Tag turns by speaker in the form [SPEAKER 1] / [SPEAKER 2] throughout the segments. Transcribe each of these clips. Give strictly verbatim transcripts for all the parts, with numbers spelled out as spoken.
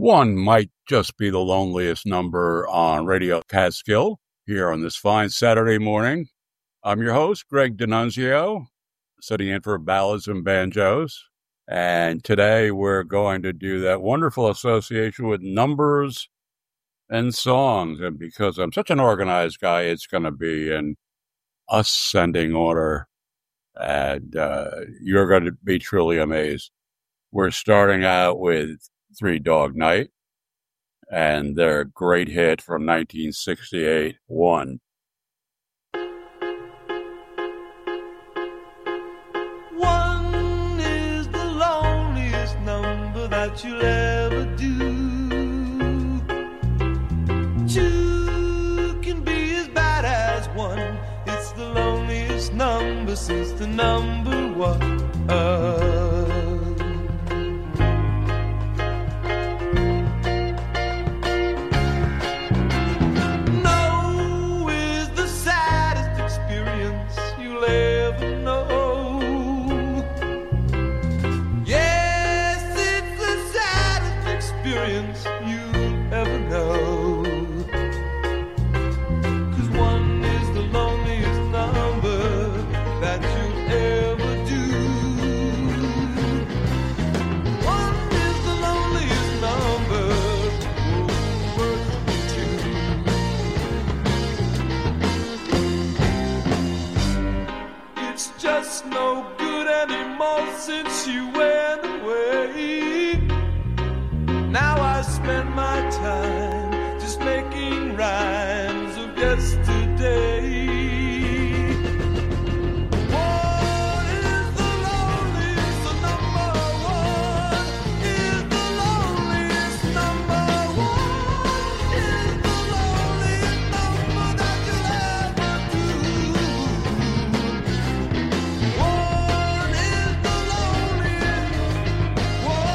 [SPEAKER 1] One might just be the loneliest number on Radio Catskill here on this fine Saturday morning. I'm your host, Greg D'Annunzio, sitting in for Ballads and Banjos. And today we're going to do that wonderful association with numbers and songs. And because I'm such an organized guy, it's going to be in ascending order. And uh, you're going to be truly amazed. We're starting out with Three Dog Night and their great hit from nineteen sixty-eight, One.
[SPEAKER 2] One is the loneliest number that you'll ever do. Two can be as bad as one. It's the loneliest number since the number one. Since you went away, now I spend my time just making rhymes of yesterday. One is the loneliest, the number one is the loneliest number. One is the loneliest number that you'll ever do. One is the loneliest, one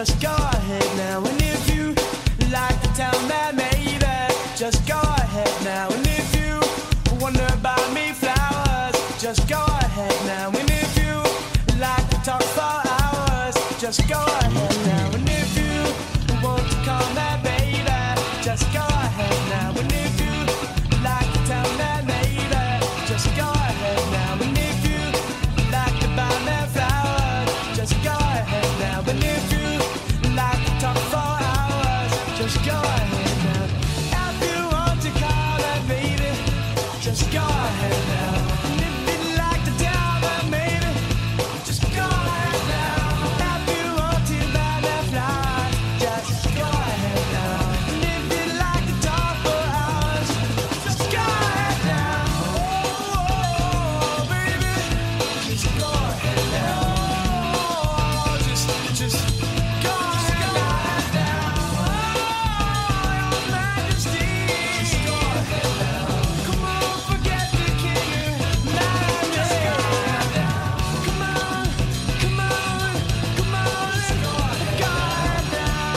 [SPEAKER 2] just go ahead now. And if you like to tell me, maybe, just go ahead now. And if you wonder about me flowers, just go ahead now. And if you like to talk for hours, just go ahead now. And if you want to call me baby, just go ahead now. And if you like to tell me maybe, just go ahead now. And if you like to buy me flowers, just go ahead now. And if you like to talk for hours, just go ahead now. If you want to call me baby, just go ahead now. And if you like to tell me maybe, just go ahead now. If you want to buy me flowers, just go ahead now. And if you like to talk for hours, just go ahead now. Oh, baby, just go ahead now. Oh, just, just go ahead now. Oh, Your Majesty, just go ahead now. Come on, forget the king and majesty. Come on, come on, come on, let's go ahead now.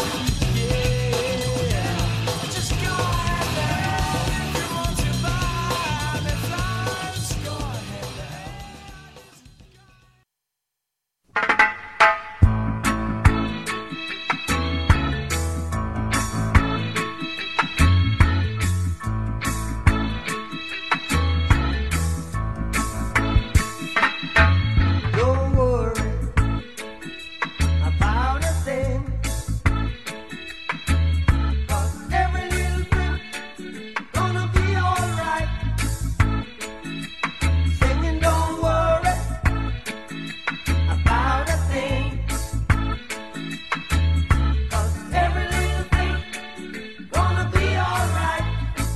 [SPEAKER 2] Yeah, just go ahead now. If you want to buy me flowers, go ahead now. Don't worry about a thing, 'cause every little thing gonna be alright. Singing, don't worry about a thing, 'cause every little thing gonna be alright.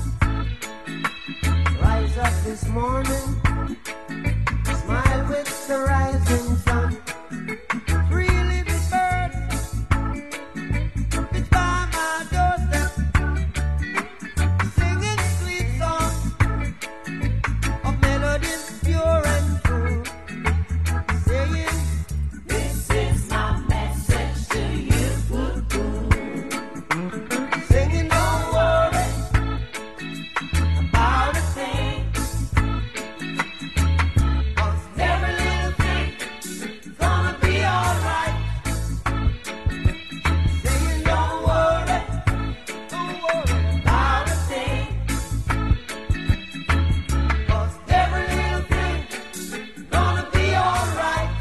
[SPEAKER 2] Rise up this morning, smile with the rising sun. Three little birds, it's by my doorstep, singing sweet songs of melodies pure and true, saying, this is my message to you. Singing, don't worry about a thing, 'cause every little thing gonna be alright. Singing, don't worry, don't worry about a thing, 'cause every little thing gonna be alright.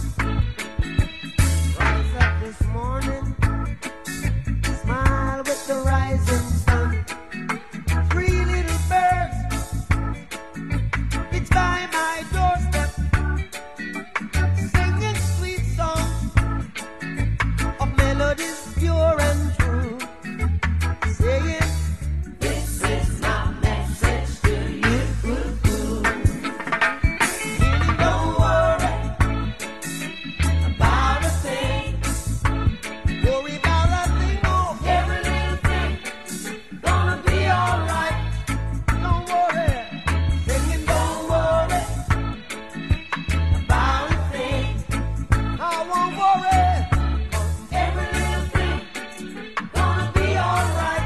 [SPEAKER 2] Rise up this morning, smile with the rising sun. Three little birds, it's by my doorstep, singing sweet songs of melodies pure and true, saying, this is my message to you. Really don't worry about a thing. Worry about a thing, oh, every little thing gonna be alright. Don't worry, singing, don't worry about a thing. I won't worry, 'cause every little thing gonna be alright.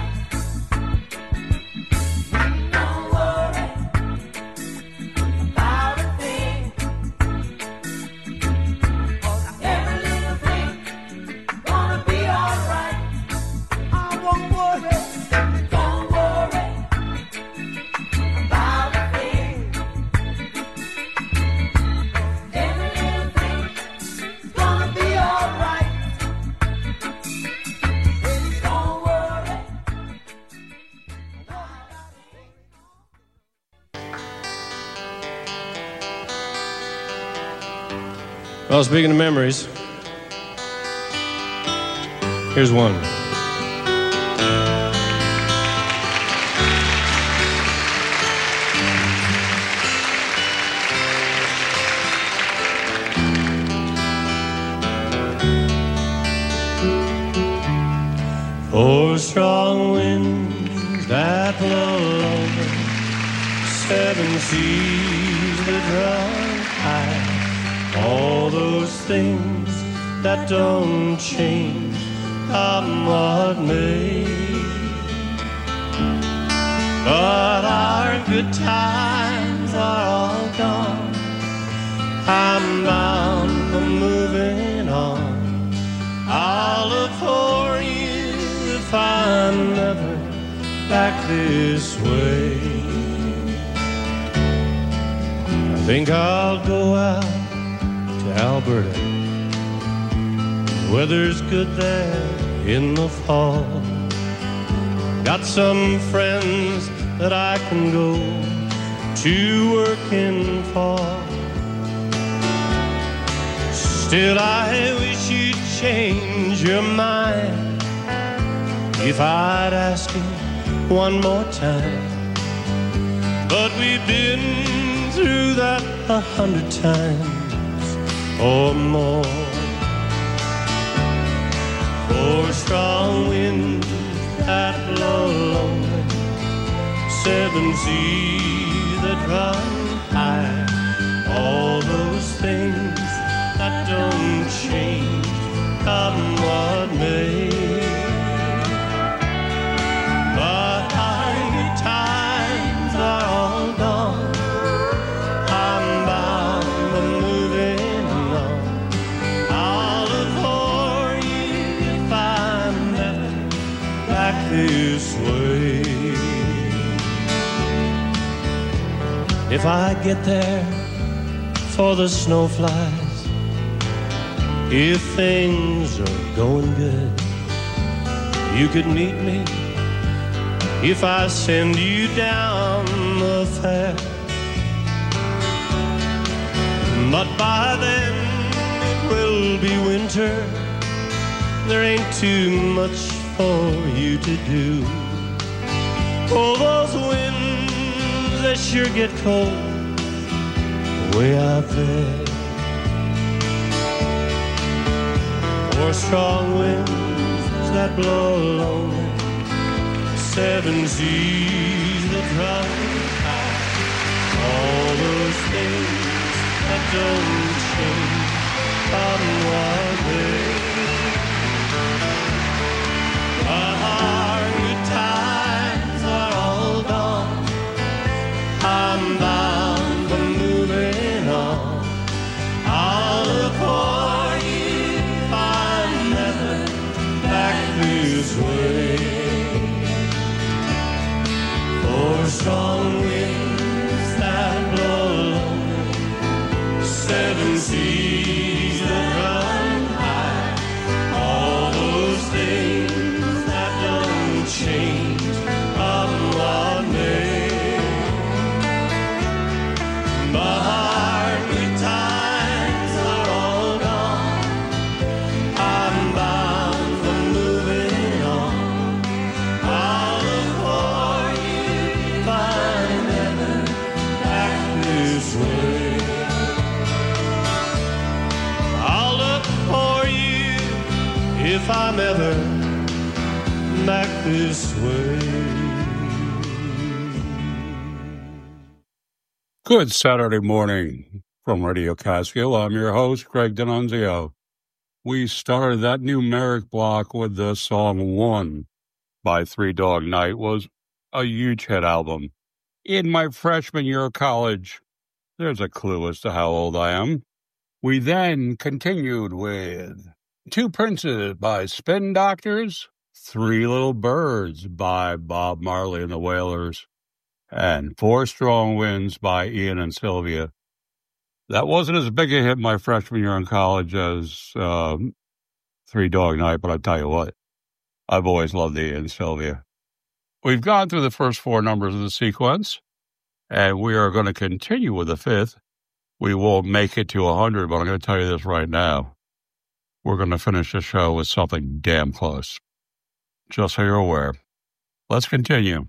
[SPEAKER 2] Don't worry about a thing, 'cause every little thing gonna be alright. I won't worry, don't worry about a thing, 'cause every little thing gonna be alright. Don't worry about a thing.
[SPEAKER 3] Well, speaking of memories, here's one. Four strong winds that blow over seven seas that run high. All those things that don't change come what may. But our good times are all gone. I'm bound for moving on. I'll look for you if I'm never back this way. I think I'll go out to Alberta. Weather's good there in the fall. Got some friends that I can go to working for. Still I wish you'd change your mind if I'd ask you one more time. But we've been through that a hundred times or more. Four strong winds that blow lonely, seven seas that run high, all those things that don't change, come what may. But our good times are all gone. I'm bound for moving on. I'll look for you if I'm never back this way. If I get there for the snow flies, if things are going good, you could meet me if I send you down the fair. But by then it will be winter. There ain't too much for you to do. Oh, those winds, they sure get cold way out there. Four strong winds that blow lonely, seven seas that run high, all those things that don't change, come what may. Our good times are all gone. I'm bound for moving on. I'll look for you if I'm never back this way. Four strong winds that blow lonely, seven seas that run high, all those things that don't change, come what may. But our good times are all gone. I'm bound for moving on. I'll look for you if I'm never back this way. I'll look for you if I'm ever back this way.
[SPEAKER 1] Good Saturday morning from Radio Catskill. I'm your host, Greg D'Annunzio. We started that numeric block with the song One by Three Dog Night. Was a huge hit album. In my freshman year of college, there's a clue as to how old I am. We then continued with Two Princes by Spin Doctors, Three Little Birds by Bob Marley and the Wailers, and Four Strong Winds by Ian and Sylvia. That wasn't as big a hit my freshman year in college as um, Three Dog Night, but I tell you what, I've always loved Ian and Sylvia. We've gone through the first four numbers of the sequence, and we are going to continue with the fifth. We won't make it to one hundred, but I'm going to tell you this right now. We're going to finish the show with something damn close. Just so you're aware. Let's continue.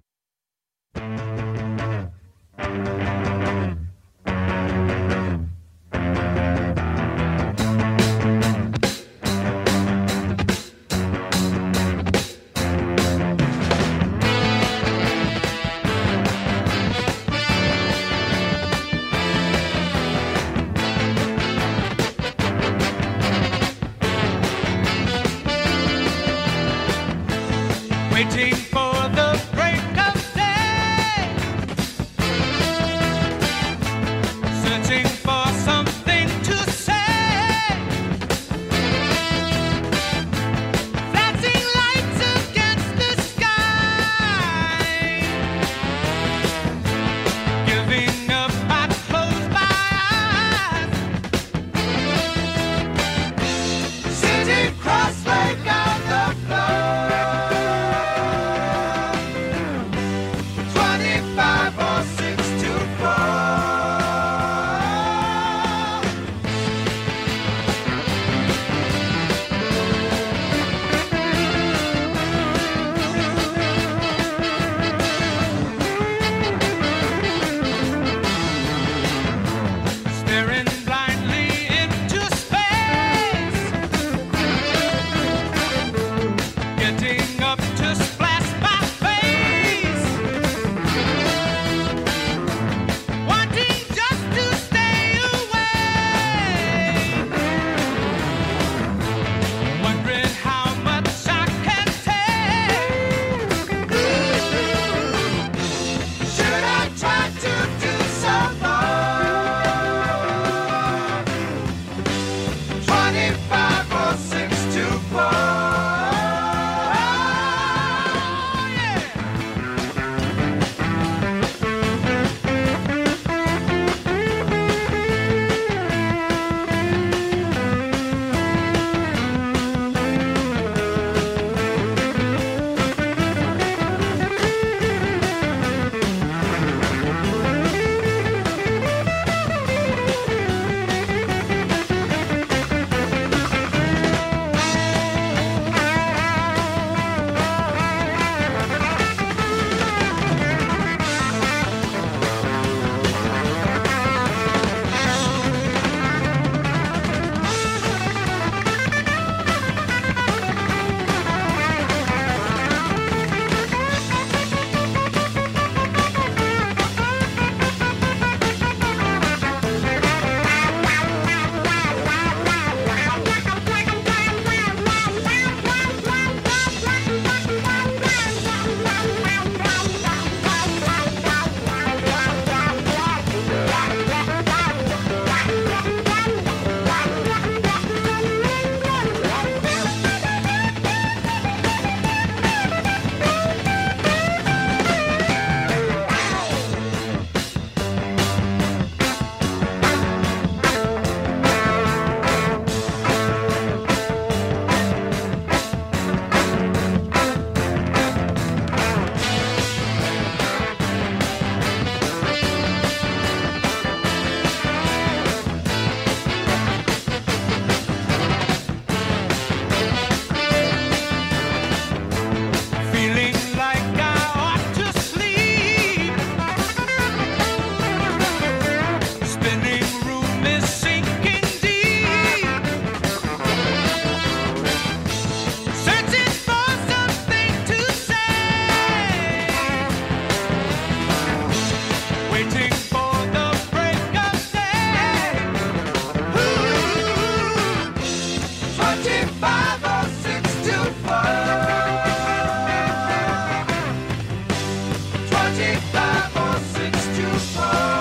[SPEAKER 2] twenty-five or six to four.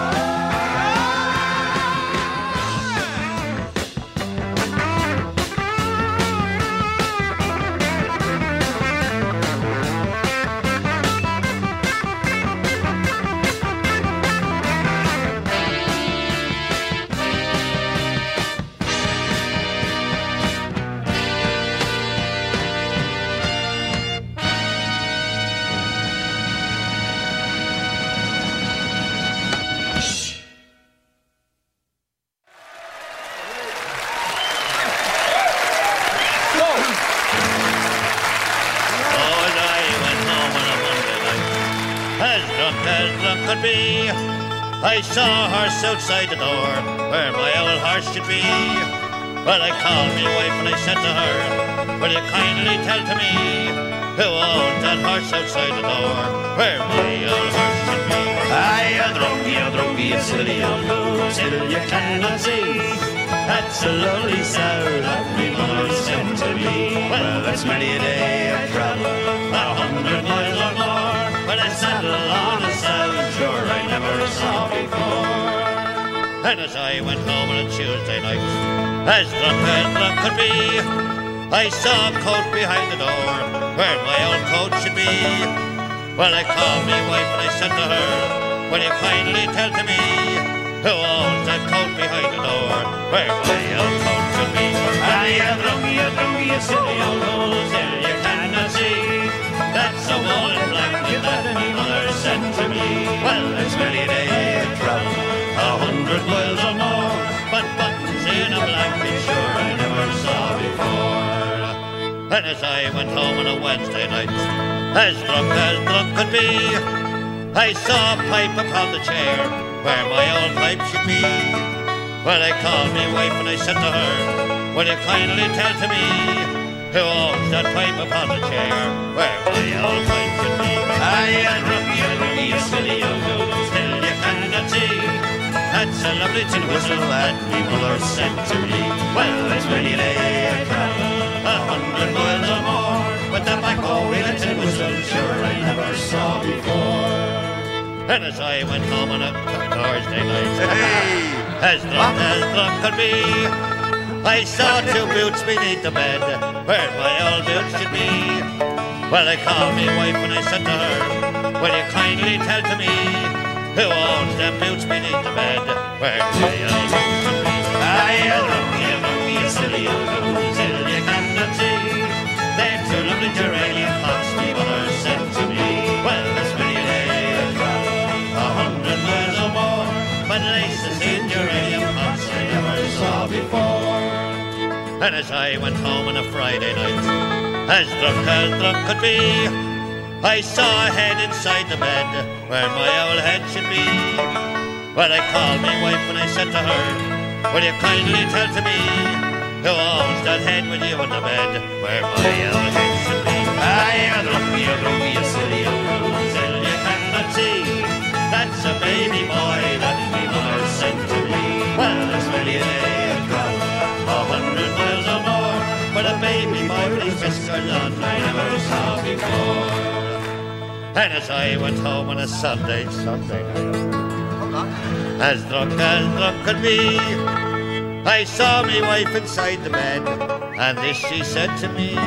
[SPEAKER 4] I saw a horse outside the door where my old horse should be. Well, I called me wife and I said to her, will you kindly tell to me who owned that horse outside the door where my old horse should be?
[SPEAKER 5] Aye, a drunky, a drunky, a silly old fool, till you cannot see. That's a lovely sow that me mother sent to me. Well, that's many a day of travel, a hundred miles or more, but I saddle on a sow, sure I never saw before.
[SPEAKER 4] And as I went home on a Tuesday night, as drunk as drunk could be, I saw a coat behind the door where my old coat should be. Well, I called me wife and I said to her, will you kindly tell to me who owns that coat behind the door where my old coat should be?
[SPEAKER 5] Aye, a drunky, a drunky, a silly old fool, till you cannot see. That's a wool blanket that me mother sent to me. Well, it's many a day of travel, a hundred miles or more,
[SPEAKER 4] but buttons in a blanket sure I never saw before. And as I went home on a Wednesday night, as drunk as drunk could be, I saw a pipe upon the chair where my old pipe should be. Well, I called me wife and I said to her, will you kindly tell to me who owns that pipe upon the chair where my old pipe should be?
[SPEAKER 5] Aye, a drunky, a drunky, a silly old fool, till you cannot see.
[SPEAKER 4] That's a lovely tin whistle that me mother sent to me.
[SPEAKER 5] Well, it's many a day of travel, a hundred miles or more,
[SPEAKER 4] with the back o' wheel and tin whistle
[SPEAKER 5] sure I never saw before.
[SPEAKER 4] And as I went home on a Thursday night, as drunk as drunk could be, I saw two boots beneath the bed where my old boots should be. Well, I called me wife and I said to her, will you kindly tell to me who owns them boots beneath the bed where my old boots should be?
[SPEAKER 5] Aye, a drunky, a drunky, a silly old fool, till you cannot see.
[SPEAKER 4] They're two lovely geranium pots me mother sent to me.
[SPEAKER 5] Well, that's many a day of travel, a hundred miles or more,
[SPEAKER 4] but laces in geranium pots I never saw before. And as I went home on a Friday night, as drunk as drunk could be, I saw a head inside the bed where my old head should be. Well, I called me wife and I said to her, will you kindly tell to me who owns that head with you in the bed where my old head should be?
[SPEAKER 5] Aye, a drunky, a drunky, a silly old fool, till you cannot see.
[SPEAKER 4] That's a baby boy that me mother sent to me.
[SPEAKER 5] Well, that's many a day of travel,
[SPEAKER 4] a hundred miles or more, but a baby boy with his whiskers on I never saw before. And as I went home on a Sunday, Sunday night, as drunk as drunk could be, I saw me wife inside the bed, and this she said to me.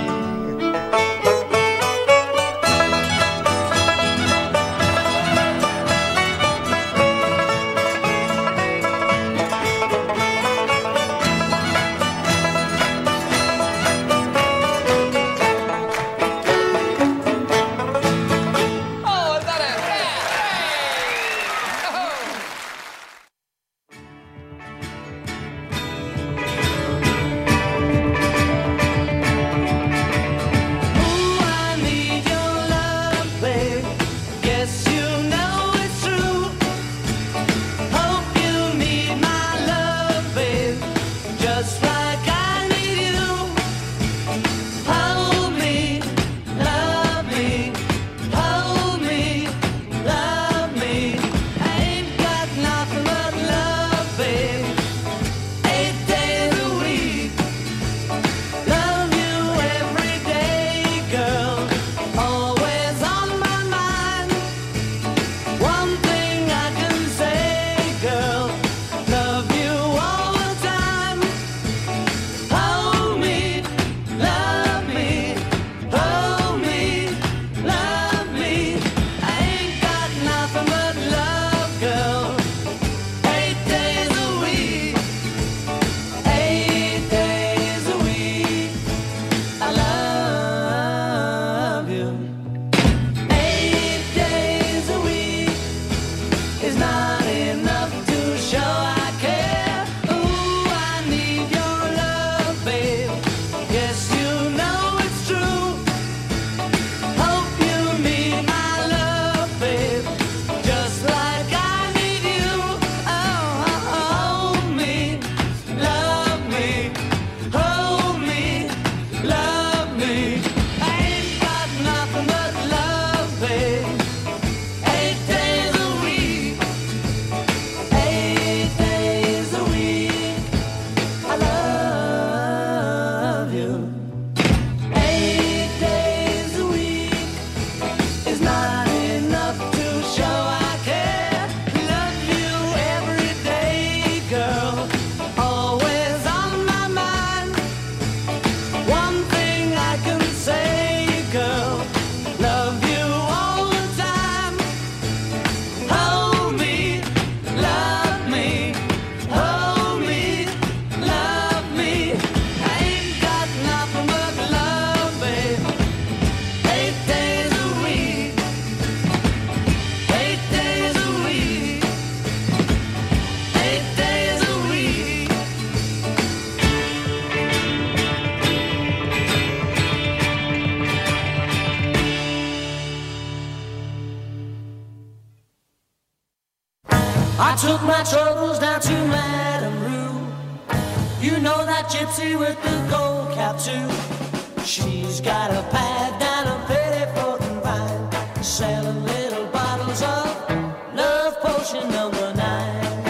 [SPEAKER 6] I took my troubles down to Madame Rue. You know that gypsy with the gold cap too. She's got a pad down a Pettiford and Vine, selling little bottles of love potion number nine.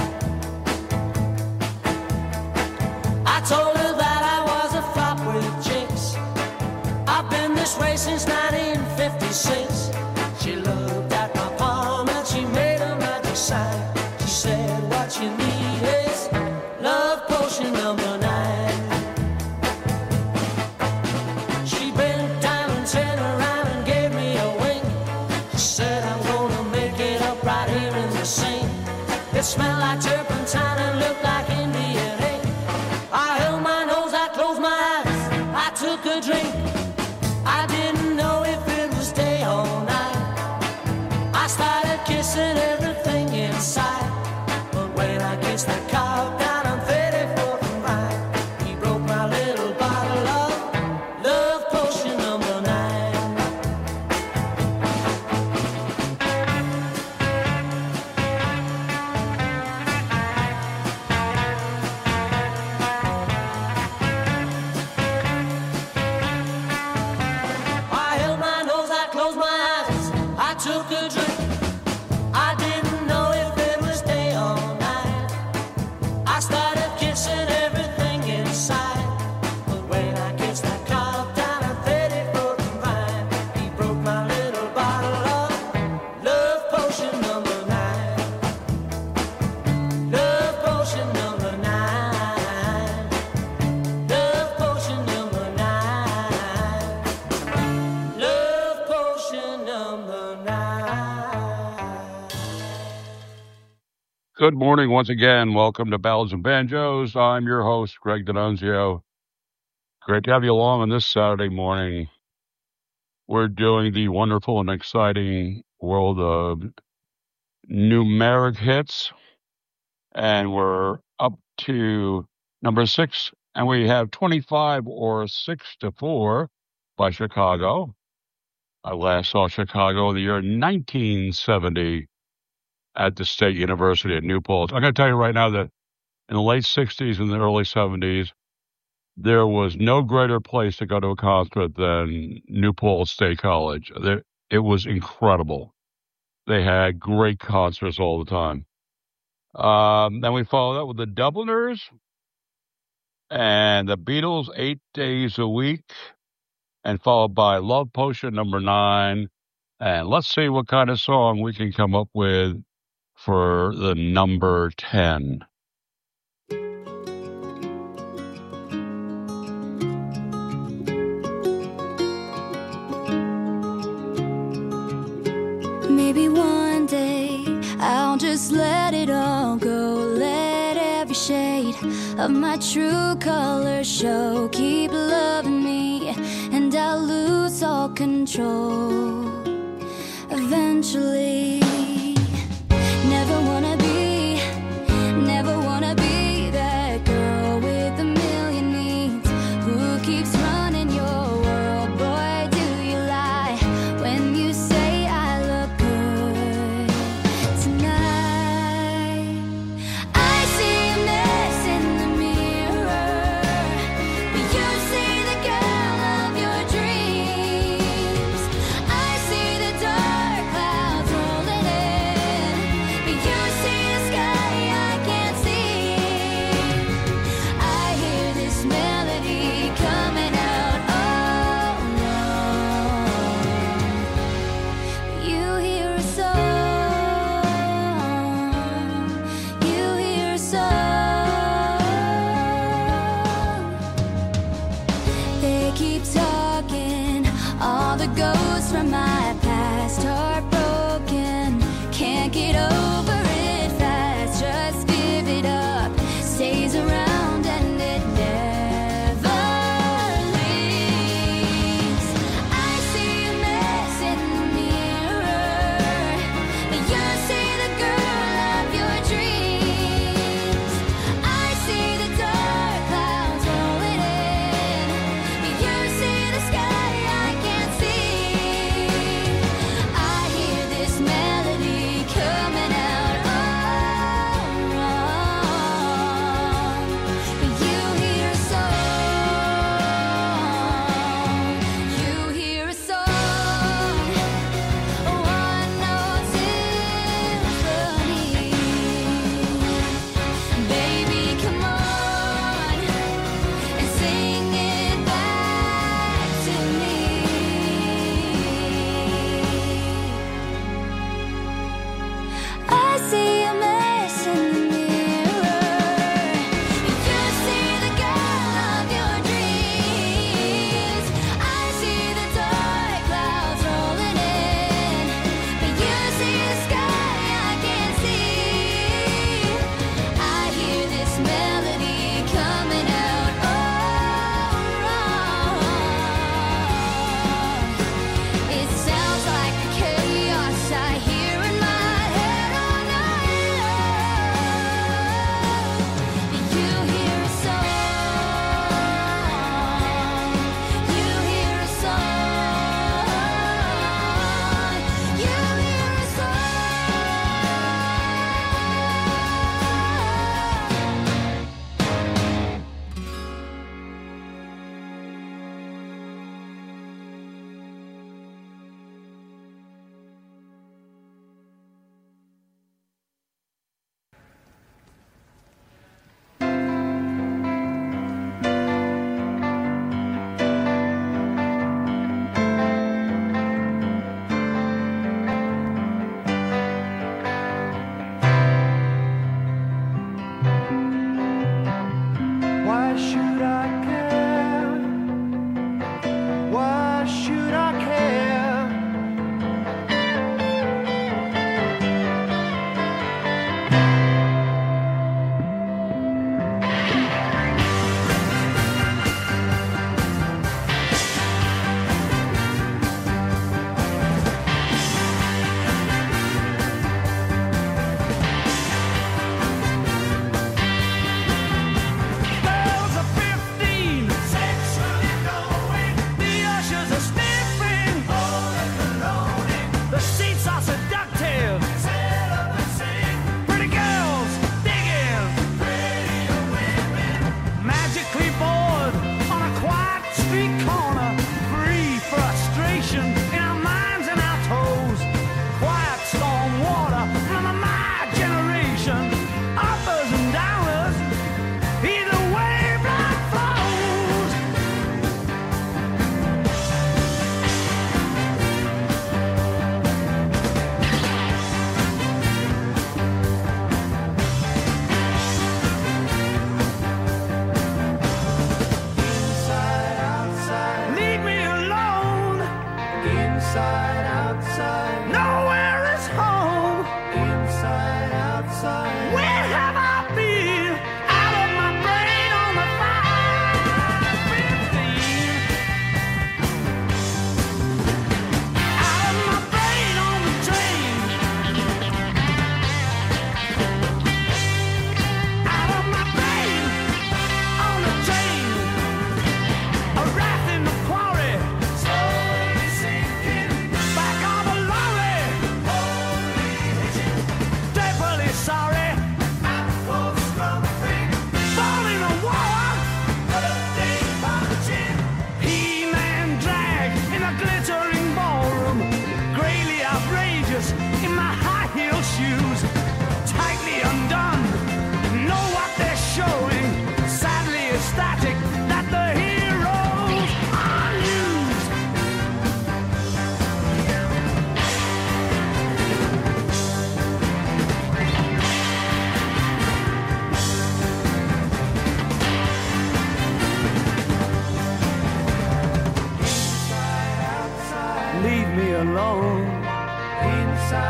[SPEAKER 6] I told her that I was a flop with chicks. I've been this way since nineteen fifty-six. She looked at my palm and she made a magic sign. She said, what you need is love potion number nine. She bent down and turned around and gave me a wink. She said, I'm gonna make it up right here in the sink. It smelled like turpentine and looked like Indian ink. I held my nose, I closed my eyes, I took a drink. I didn't know if it was day or night. I started kissing everything inside. But when I kissed that cow down on thirty-fourth and Vine, he broke my little bottle of love potion number nine. I held my nose, I closed my eyes, I took a drink. I didn't know if it was day or night. I started kissing everything inside. But when I kissed that cloud down at thirty-fourth and Vine, he broke my little bottle of love potion number nine. Love potion number nine. Love potion number nine. Love potion number nine.
[SPEAKER 1] Good morning once again. Welcome to Ballads and Banjos. I'm your host, Greg D'Annunzio. Great to have you along on this Saturday morning. We're doing the wonderful and exciting world of numeric hits, and we're up to number six, and we have twenty-five or six to four by Chicago. I last saw Chicago in the year nineteen seventy at the State University at New Paltz. I'm going to tell you right now that in the late sixties and the early seventies, there was no greater place to go to a concert than New Paltz State College. There, it was incredible. They had great concerts all the time. Um, then we followed that with the Dubliners and the Beatles, Eight Days a Week, and followed by Love Potion number nine. And let's see what kind of song we can come up with for the number ten.
[SPEAKER 7] Maybe one day I'll just let it all go. Let every shade of my true color show. Keep loving me and I'll lose all control eventually. Never wanna be, never wanna be that girl with a million needs who keeps running your world. Boy, do you lie when you say I look good tonight. I see a mess in the mirror, but you see the girl of your dreams. I see the dark clouds roll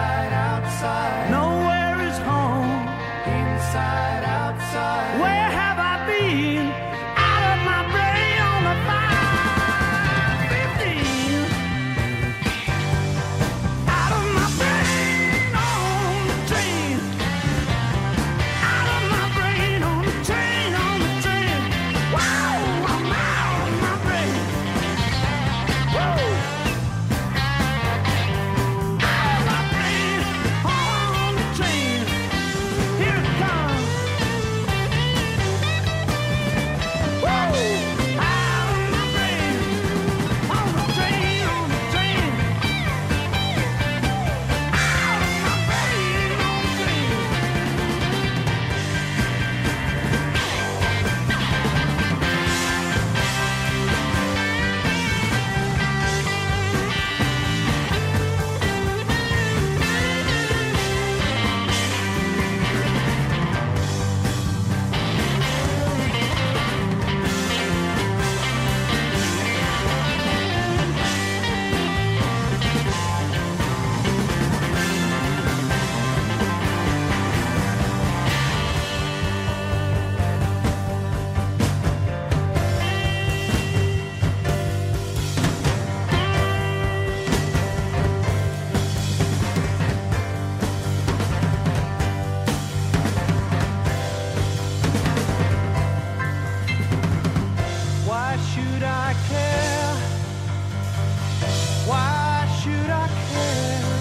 [SPEAKER 2] Inside, outside. Nowhere is home. Inside, outside. Where have I been? Out of my brain on the five fifteen. Out of my brain on the train. Out of my brain on the train, on the train. Wow, I'm out of my brain. Woo! Out of my brain on the train. Here it comes. Woo! Out of my brain on the train, on the train. Out of my brain on the train. Why should I care? Why should I care?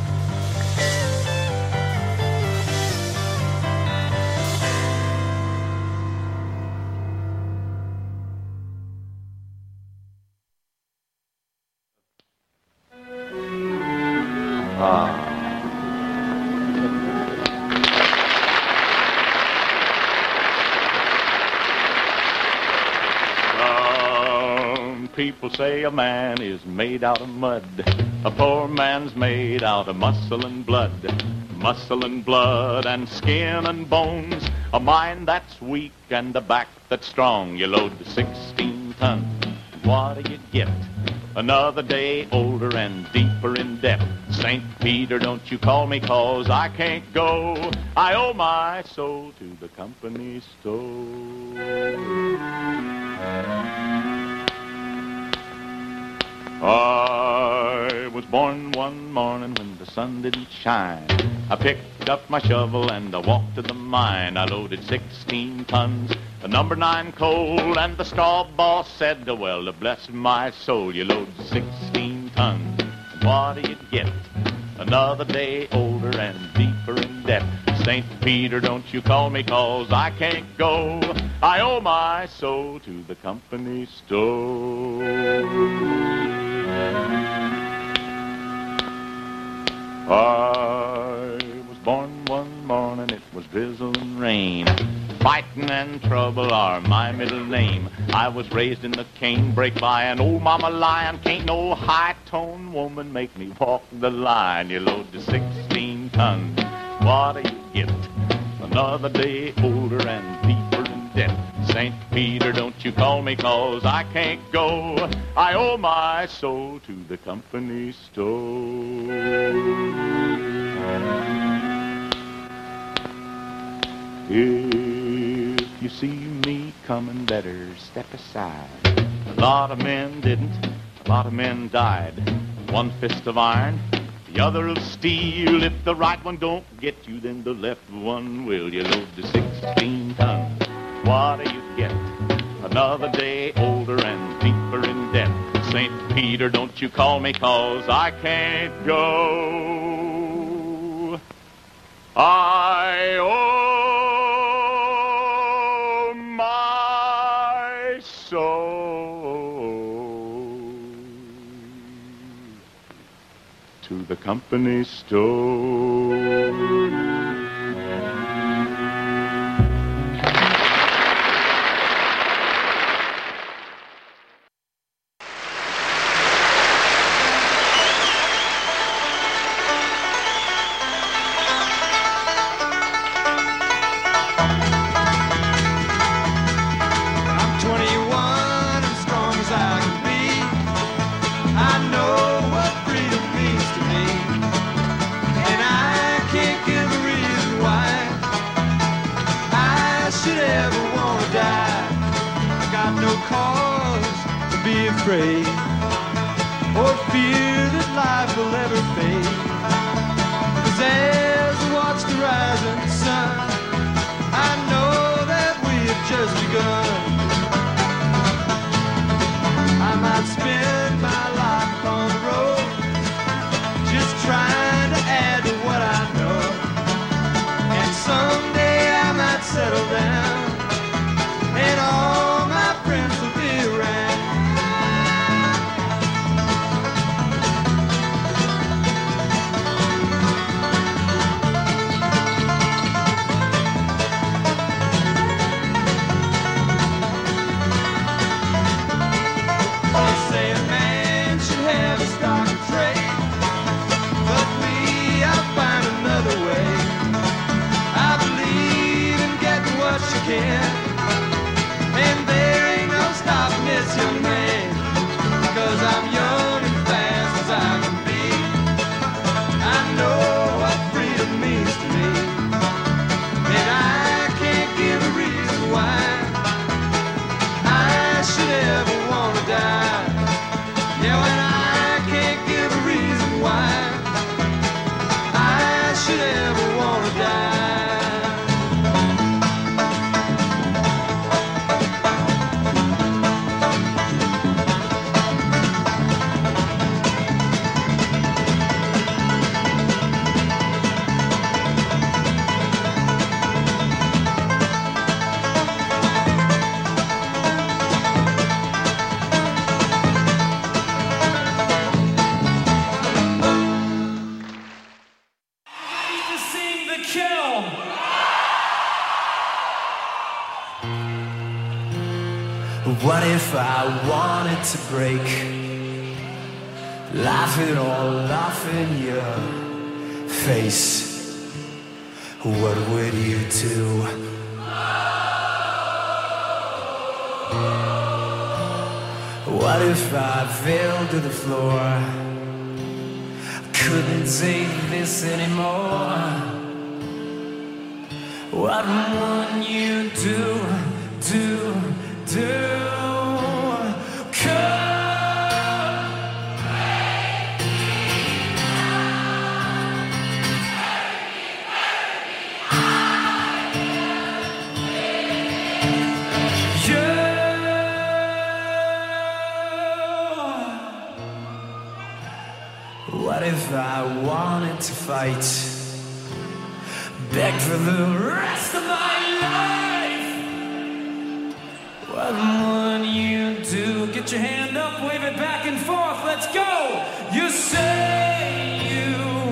[SPEAKER 8] Some people say a man is made out of mud. A poor man's made out of muscle and blood. Muscle and blood and skin and bones. A mind that's weak and a back that's strong. You load the sixteen tons. What do you get? Another day older and deeper in debt. Saint Peter, don't you call me, cause I can't go. I owe my soul to the company store. I was born one morning when the sun didn't shine. I picked up my shovel and I walked to the mine. I loaded sixteen tons, the number nine coal, and the straw boss said, well, bless my soul, you load sixteen tons. And what do you get? Another day older and deeper in debt. Saint Peter, don't you call me, cause I can't go. I owe my soul to the company store. I was born one morning, it was drizzle and rain. Fighting and trouble are my middle name. I was raised in the canebrake by an old mama lion. Can't no high-toned woman make me walk the line. You load the sixteen tons, what do you get? Another day older and deeper in debt. Saint Peter, don't you call me, cause I can't go. I owe my soul to the company store. If you see me coming, better step aside. A lot of men didn't, a lot of men died. One fist of iron, the other of steel. If the right one don't get you, then the left one will. You load the sixteen tons, what do you get? Another day older and deeper in debt. Saint Peter, don't you call me, cause I can't go. I owe my soul to the company store.
[SPEAKER 2] I'm twenty-one, as strong as I can be. I know what freedom means to me. And
[SPEAKER 3] afraid or fear that life will ever fade. 'Cause as I watch the rising sun, I know that we have just begun. I might spend my life on the road, just trying to add to what I know. And someday I might settle down, and all my friends will be around. They say a man should have a stock and trade, but me, I'll find another way. I believe in getting what you can, and there ain't no stopping this young man. 'Cause I'm young and fast as I can be. I know what freedom means to me, and I can't give a reason why I should ever want to die. Yeah, when I can't give a reason why I should ever want to die.
[SPEAKER 6] To sing The Kill.
[SPEAKER 5] What if I wanted to break, laughing all off in your face? What would you do? What if I fell to the floor, couldn't take this anymore? What would you do, do, do? What if I wanted to fight, beg for the rest of my life? What would you do? Get your hand up, wave it back and forth, let's go! You say you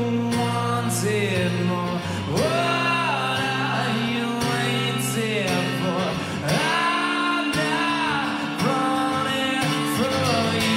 [SPEAKER 5] wanted more. What are you waiting for? I'm not running from you.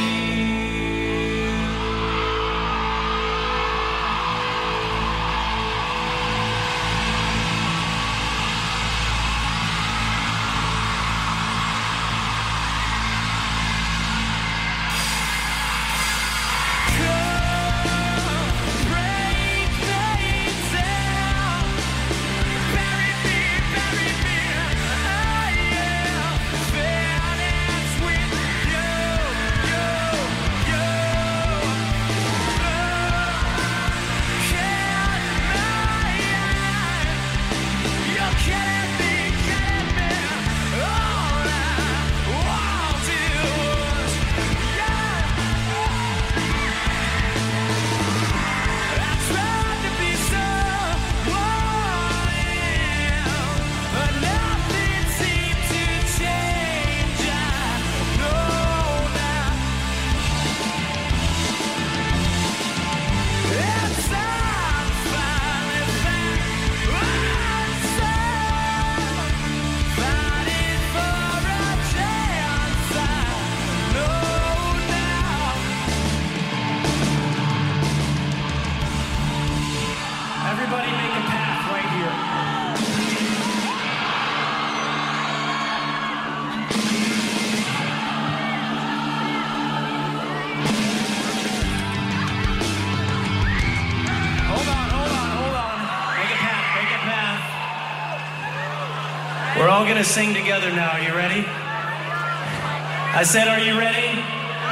[SPEAKER 6] We're all gonna sing together now. Are you ready? I said, are you ready?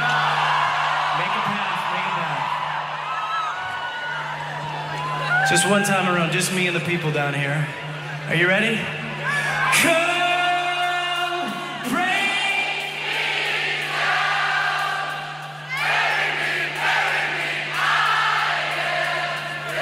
[SPEAKER 9] Just one time around, just me and the people down here. Are you ready? Come break me down. Bury me, bury me, I am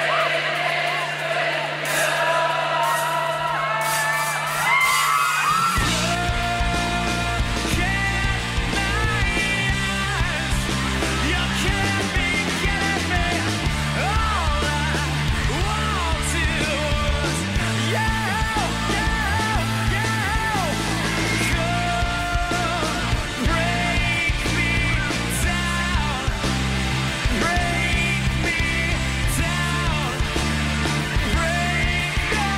[SPEAKER 9] You can't be getting me. All I want to is you, you, you. Come break me down, break me down, break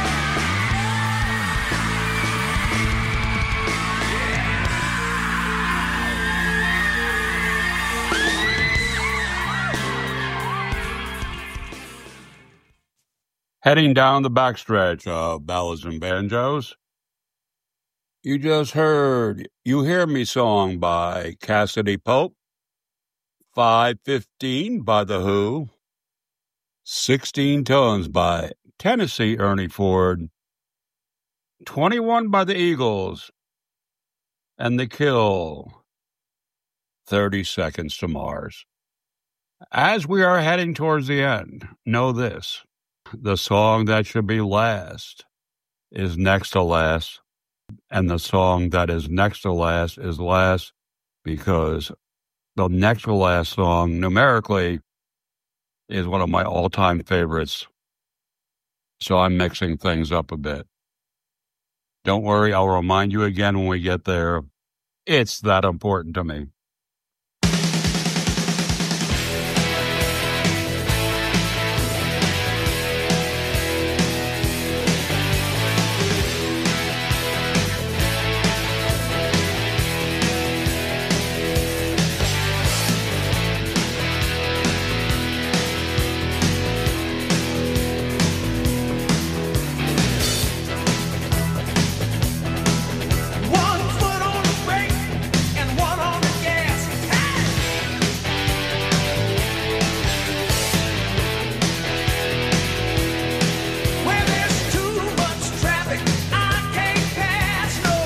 [SPEAKER 1] Heading down the backstretch of Ballads and Banjos, you just heard You Hear Me Song by Cassidy Pope, five fifteen by The Who, sixteen Tons by Tennessee Ernie Ford, twenty-one by the Eagles, and The Kill, thirty Seconds to Mars. As we are heading towards the end, know this. The song that should be last is next to last, and the song that is next to last is last because the next to last song, numerically, is one of my all-time favorites. So I'm mixing things up a bit. Don't worry, I'll remind you again when we get there. It's that important to me.
[SPEAKER 2] One foot on the brake and one on the gas. Hey! Where there's too much traffic, I can't pass, no.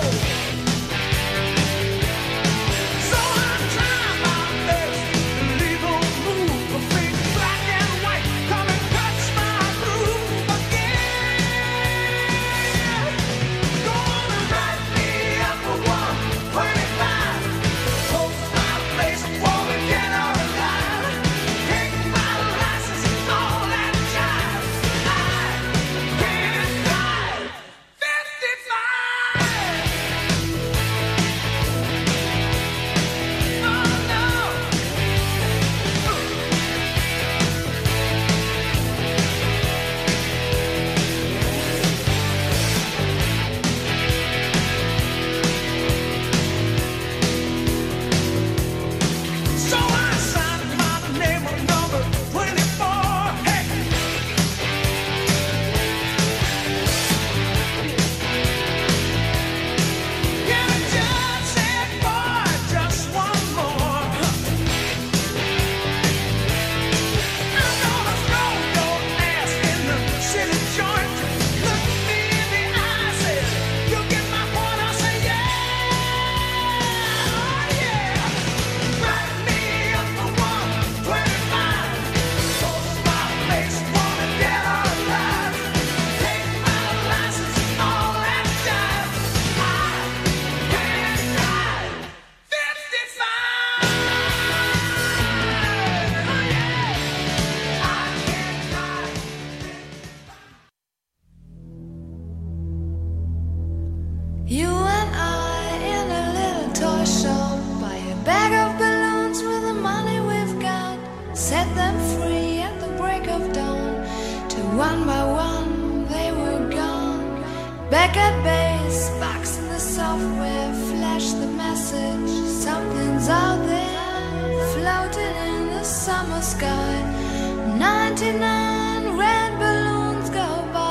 [SPEAKER 2] So I'm trying my best to leave a move. A big black and white come and cuts my groove again. Gonna write me up a one twenty-five. Post my place, wanna get out alive. Take my license and all that jive. I can't drive fifty-five. Oh no. So I signed my name on number twenty-four. Hey. Yeah, the judge said, boy, just one more. I'm gonna throw your ass in the city joint. Look me in the eye, say, you get my point, I say, yeah, yeah. Write me up for one twenty-five. Post my place, wanna get out alive. Take my license and all that jive. I can't drive fifty-five. Oh yeah, I can't drive.
[SPEAKER 7] You and I in a little toy shop, buy a bag of balloons with the money we've got, set them free at the break of dawn. Till one by one they were gone. Back at base, box in the software, flash the message. Something's out there, floating in the summer sky. ninety-nine red balloons go by.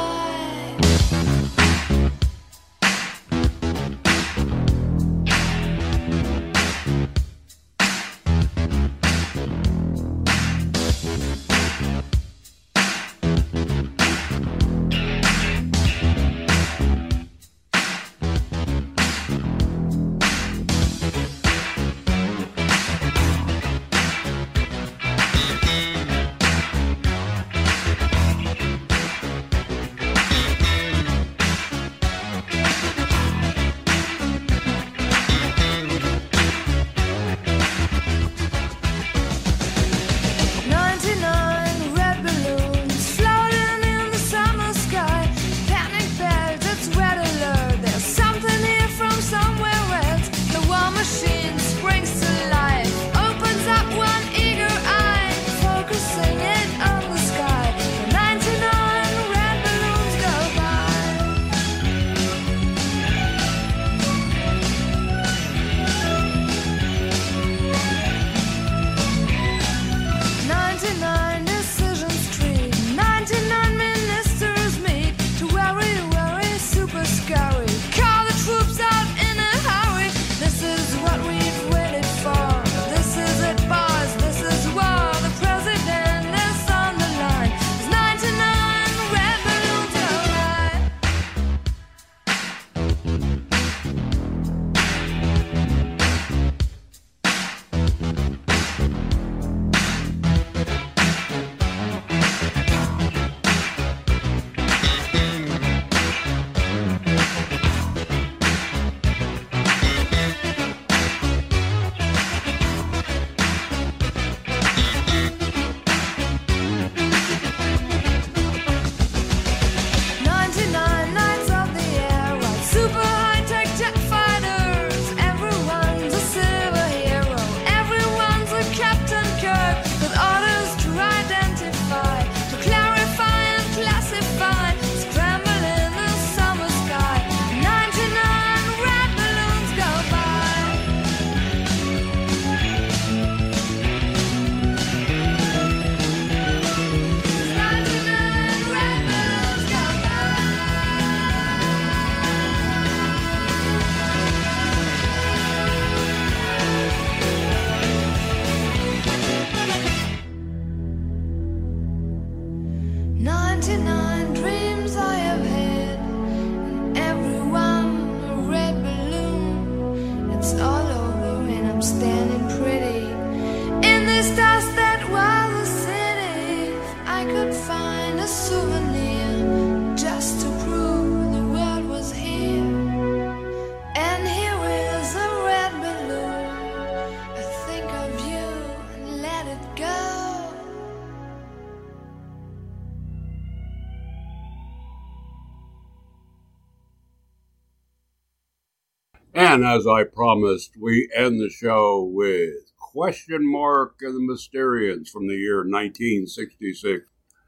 [SPEAKER 1] And as I promised, we end the show with Question Mark and the Mysterians from the year nineteen sixty-six.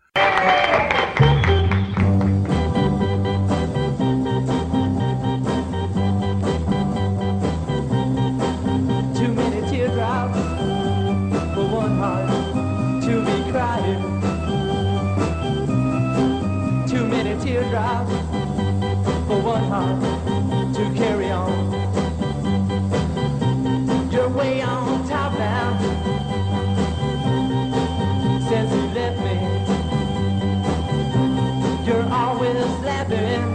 [SPEAKER 10] Too many teardrops for one heart to be crying. Too many teardrops for one heart to carry on. You're way on top now since you left me. You're always laughing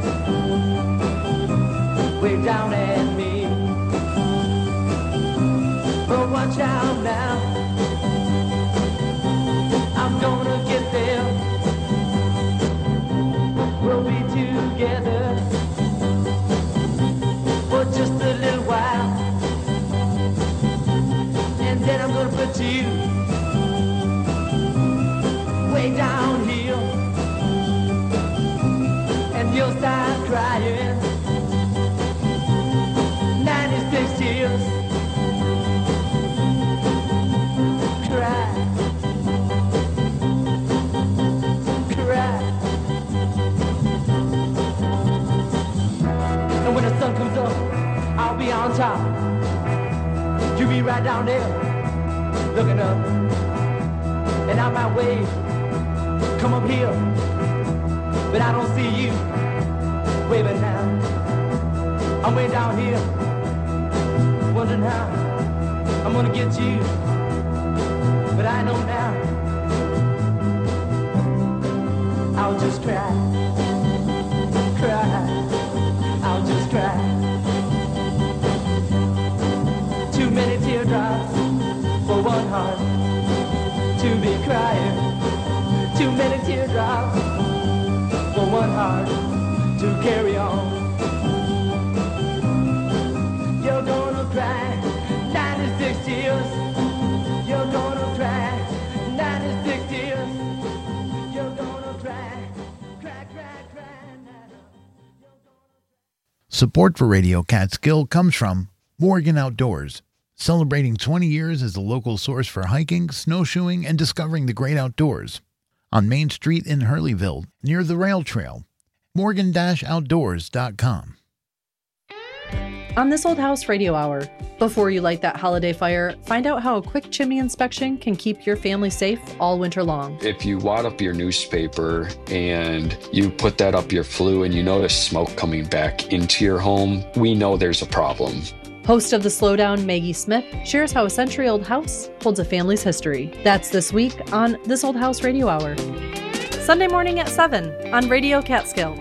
[SPEAKER 10] way down at me. But watch out now, I'm gonna get there. We'll be together for just a little while, and then I'm gonna put you way down here, and you'll start crying. ninety-six tears. Cry, cry. And when the sun comes up, I'll be on top. You be right down there, looking up. And I might wave, come up here, but I don't see you waving now. I'm way down here, wondering how I'm gonna get you. But I know now, I'll just cry, cry, I'll just cry. Too many teardrops for one heart to be crying. Too many teardrops for one heart to carry on. You're gonna cry ninety-six tears. You're gonna cry ninety-six tears. You're gonna cry, cry, cry, cry.
[SPEAKER 11] Support for Radio Catskill comes from Morgan Outdoors, celebrating twenty years as the local source for hiking, snowshoeing, and discovering the great outdoors. On Main Street in Hurleyville, near the rail trail. morgan dash outdoors dot com.
[SPEAKER 12] On This Old House Radio Hour, before you light that holiday fire, find out how a quick chimney inspection can keep your family safe all winter long.
[SPEAKER 13] If you wad up your newspaper and you put that up your flue and you notice smoke coming back into your home, we know there's a problem.
[SPEAKER 12] Host of The Slowdown, Maggie Smith, shares how a century-old house holds a family's history. That's this week on This Old House Radio Hour. Sunday morning at seven on Radio Catskill.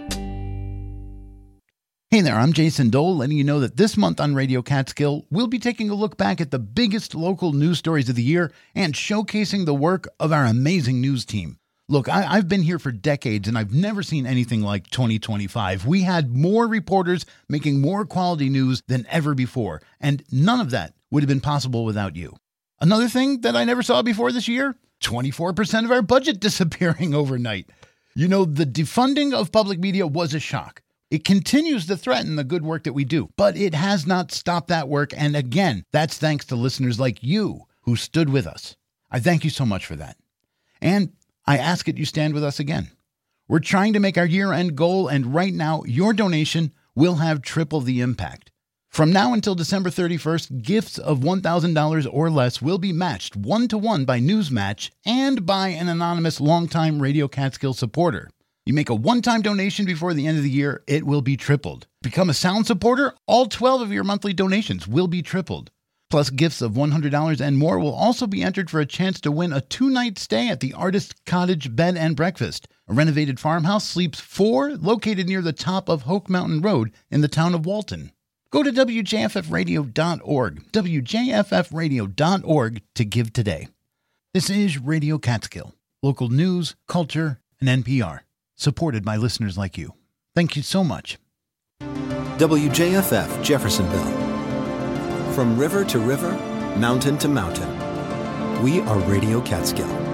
[SPEAKER 11] Hey there, I'm Jason Dole, letting you know that this month on Radio Catskill, we'll be taking a look back at the biggest local news stories of the year and showcasing the work of our amazing news team. Look, I, I've been here for decades, and I've never seen anything like twenty twenty-five. We had more reporters making more quality news than ever before, and none of that would have been possible without you. Another thing that I never saw before this year, twenty-four percent of our budget disappearing overnight. You know, the defunding of public media was a shock. It continues to threaten the good work that we do, but it has not stopped that work. And again, that's thanks to listeners like you who stood with us. I thank you so much for that. And I ask that you stand with us again. We're trying to make our year-end goal, and right now, your donation will have triple the impact. From now until December thirty-first, gifts of one thousand dollars or less will be matched one-to-one by Newsmatch and by an anonymous longtime Radio Catskill supporter. You make a one-time donation before the end of the year, it will be tripled. Become a sound supporter, all twelve of your monthly donations will be tripled. Plus, gifts of one hundred dollars and more will also be entered for a chance to win a two-night stay at the Artist Cottage Bed and Breakfast, a renovated farmhouse, sleeps four, located near the top of Hoke Mountain Road in the town of Walton. Go to W J F F radio dot org, W J F F radio dot org to give today. This is Radio Catskill, local news, culture, and N P R. Supported by listeners like you. Thank you so much.
[SPEAKER 14] W J F F Jeffersonville. From river to river, mountain to mountain, we are Radio Catskill.